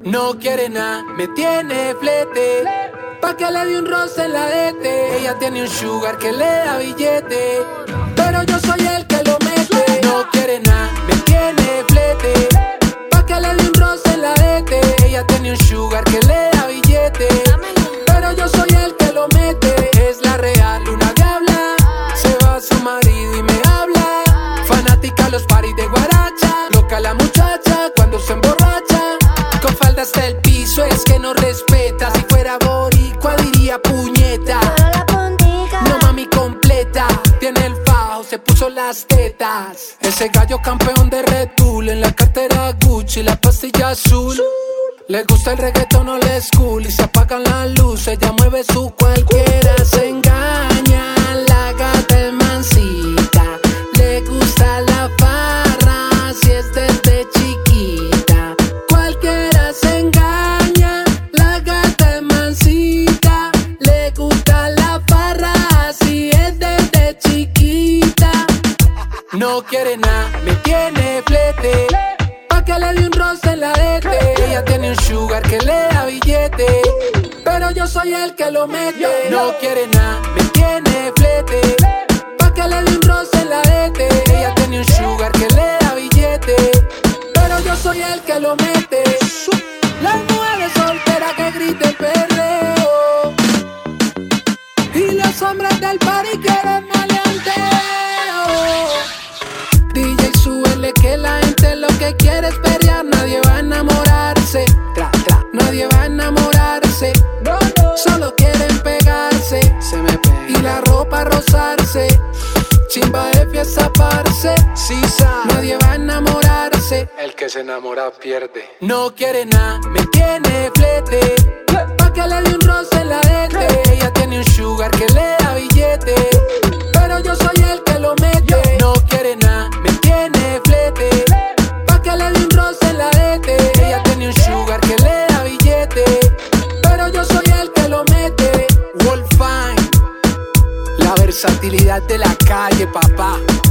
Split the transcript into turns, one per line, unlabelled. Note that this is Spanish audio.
No quiere nada, me tiene flete. Pa' que le dé un roce en la DT. Ella tiene un sugar que le da billete, pero yo soy el que lo mete. No quiere nada, me tiene flete. Pa' que le dé un roce en la DT. Ella tiene un sugar que le da billete, pero yo soy el que lo mete. Es la real, una diabla. Se va su marido y me habla. Fanática a los paris de guaracha. Loca la muchacha cuando se emborracha. Con falda hasta el piso, es que no respeta. Si fuera boricua diría puñeta. No mami completa, tiene el fajo, se puso las tetas. Ese gallo campeón de Red Bull, en la cartera Gucci, la pastilla azul. Le gusta el reggaetón old school y se apagan las luces, ella mueve su cualquiera. Se engaña, la gata es mansita. Le gusta la farra, si es desde chiquita. Cualquiera se engaña, la gata es mansita. Le gusta la farra, si es desde chiquita. No quiere nada, me tiene flete. Pa' que le dé un roce en la DT. Ella tiene un sugar que le da billete, pero yo soy el que lo mete. No quiere nada, me tiene flete. Pa' que le dé un roce en la DT. Ella tiene un sugar que le da billete, pero yo soy el que lo mete. Las mujeres solteras que griten perreo, y los hombres del party quieren maleanteo. DJ, súbele que la gente lo que quiere es perrear. Nadie va a enamorarse, nadie va a enamorarse. Solo quieren pegarse y la ropa rozarse. Chimba de fiesta, parce. Nadie va a enamorarse,
El que se enamora pierde.
no quiere nada, me tiene flete. Pa' que le dé un roce en la DT. Ella tiene un sugar que le da billete, pero yo soy el que lo mete. No quiere nada, me tiene flete. Pa' que le dé un roce en la DT. Ella tiene un sugar que le da billete, pero yo soy el que lo mete. Wolfine, la versatilidad de la calle, papá.